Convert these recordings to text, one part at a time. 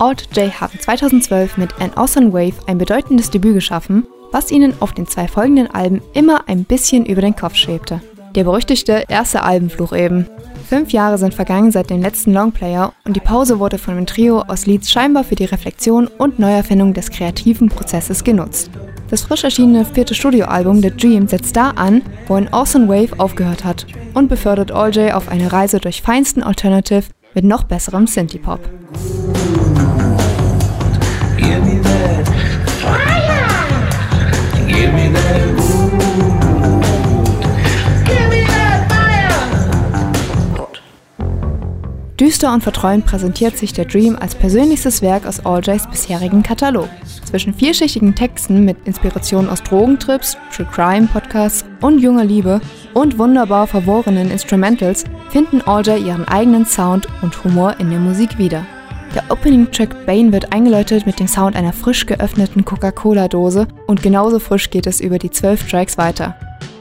Alt J haben 2012 mit An Awesome Wave ein bedeutendes Debüt geschaffen, was ihnen auf den 2 folgenden Alben immer ein bisschen über den Kopf schwebte. Der berüchtigte erste Albenfluch eben. 5 Jahre sind vergangen seit dem letzten Longplayer und die Pause wurde von dem Trio aus Leeds scheinbar für die Reflexion und Neuerfindung des kreativen Prozesses genutzt. Das frisch erschienene 4. Studioalbum The Dream setzt da an, wo An Awesome Wave aufgehört hat und befördert Alt J auf eine Reise durch feinsten Alternative mit noch besserem Synthie-Pop. Düster und verträumt präsentiert sich der Dream als persönlichstes Werk aus Alt Js bisherigen Katalog. Zwischen vielschichtigen Texten mit Inspirationen aus Drogentrips, True Crime Podcasts und junger Liebe und wunderbar verworrenen Instrumentals finden Alt J ihren eigenen Sound und Humor in der Musik wieder. Der Opening-Track Bane wird eingeläutet mit dem Sound einer frisch geöffneten Coca-Cola-Dose und genauso frisch geht es über die 12 Tracks weiter.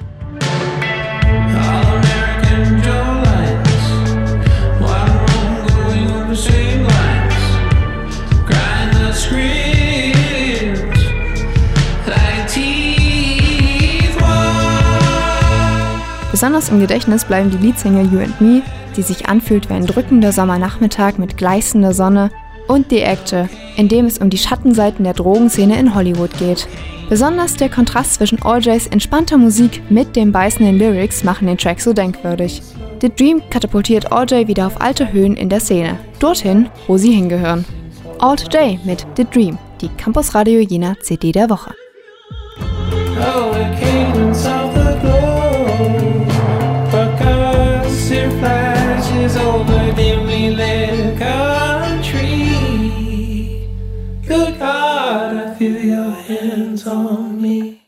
Besonders im Gedächtnis bleiben die Leadsingle You and Me, die sich anfühlt wie ein drückender Sommernachmittag mit gleißender Sonne, und The Actor, in dem es um die Schattenseiten der Drogenszene in Hollywood geht. Besonders der Kontrast zwischen Alt Js entspannter Musik mit den beißenden Lyrics machen den Track so denkwürdig. The Dream katapultiert Alt J wieder auf alte Höhen in der Szene, dorthin, wo sie hingehören. Alt J mit The Dream, die Campus Radio Jena CD der Woche. Over dimly lit country. Good God, I feel your hands on me.